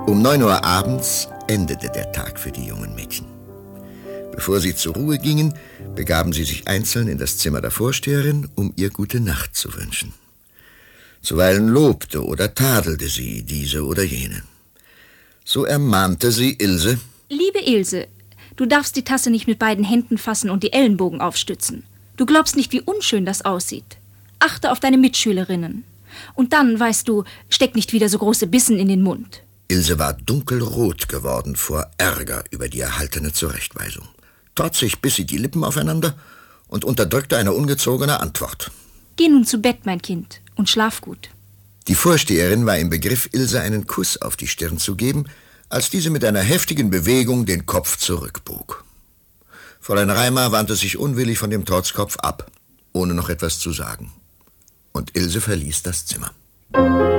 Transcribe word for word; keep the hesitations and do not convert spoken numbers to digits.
Um neun Uhr abends endete der Tag für die jungen Mädchen. Bevor sie zur Ruhe gingen, begaben sie sich einzeln in das Zimmer der Vorsteherin, um ihr gute Nacht zu wünschen. Zuweilen lobte oder tadelte sie diese oder jene. So ermahnte sie Ilse: Liebe Ilse, du darfst die Tasse nicht mit beiden Händen fassen und die Ellenbogen aufstützen. Du glaubst nicht, wie unschön das aussieht. Achte auf deine Mitschülerinnen. Und dann, weißt du, steck nicht wieder so große Bissen in den Mund. Ilse war dunkelrot geworden vor Ärger über die erhaltene Zurechtweisung. Trotzig biss sie die Lippen aufeinander und unterdrückte eine ungezogene Antwort. Geh nun zu Bett, mein Kind, und schlaf gut. Die Vorsteherin war im Begriff, Ilse einen Kuss auf die Stirn zu geben, als diese mit einer heftigen Bewegung den Kopf zurückbog. Fräulein Raimar wandte sich unwillig von dem Trotzkopf ab, ohne noch etwas zu sagen. Und Ilse verließ das Zimmer.